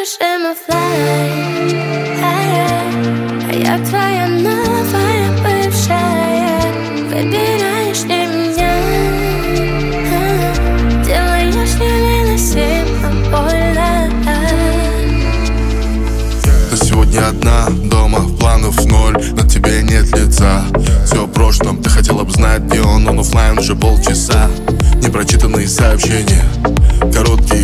запишем оффлайн, а я твоя новая бывшая. Выбираешь ли меня, делаешь невыносимо больно. Ты сегодня одна, дома, планов ноль, на тебе нет лица. Все в прошлом, ты хотела бы знать, где он оффлайн уже полчаса. Непрочитанные сообщения, короткие